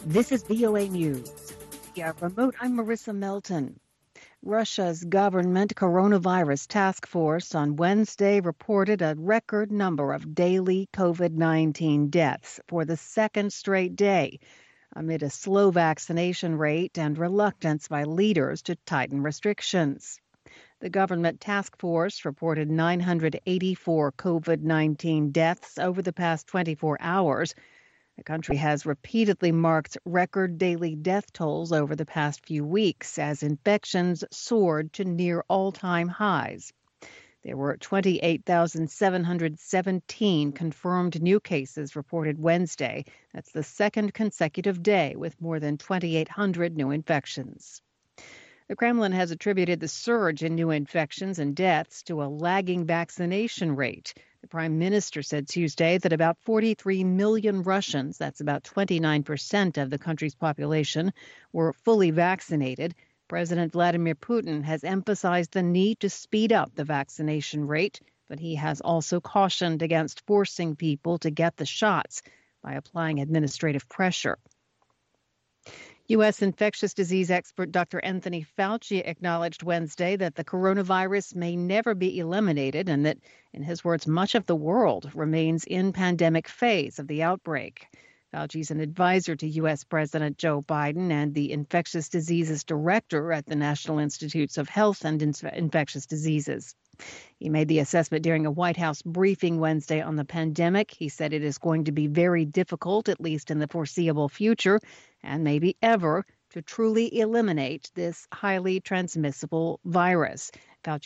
This is VOA News. Yeah, remote, I'm Marissa Melton. Russia's government coronavirus task force on Wednesday reported a record number of daily COVID-19 deaths for the second straight day, amid a slow vaccination rate and reluctance by leaders to tighten restrictions. The government task force reported 984 COVID-19 deaths over the past 24 hours. The country has repeatedly marked record daily death tolls over the past few weeks as infections soared to near all-time highs. There were 28,717 confirmed new cases reported Wednesday. That's the second consecutive day with more than 2,800 new infections. The Kremlin has attributed the surge in new infections and deaths to a lagging vaccination rate. The prime minister said Tuesday that about 43 million Russians, that's about 29% of the country's population, were fully vaccinated. President Vladimir Putin has emphasized the need to speed up the vaccination rate, but he has also cautioned against forcing people to get the shots by applying administrative pressure. U.S. infectious disease expert Dr. Anthony Fauci acknowledged Wednesday that the coronavirus may never be eliminated and that, in his words, much of the world remains in pandemic phase of the outbreak. Fauci's an advisor to U.S. President Joe Biden and the infectious diseases director at the National Institutes of Health and Infectious Diseases. He made the assessment during a White House briefing Wednesday on the pandemic. He said it is going to be very difficult, at least in the foreseeable future, and maybe ever, to truly eliminate this highly transmissible virus.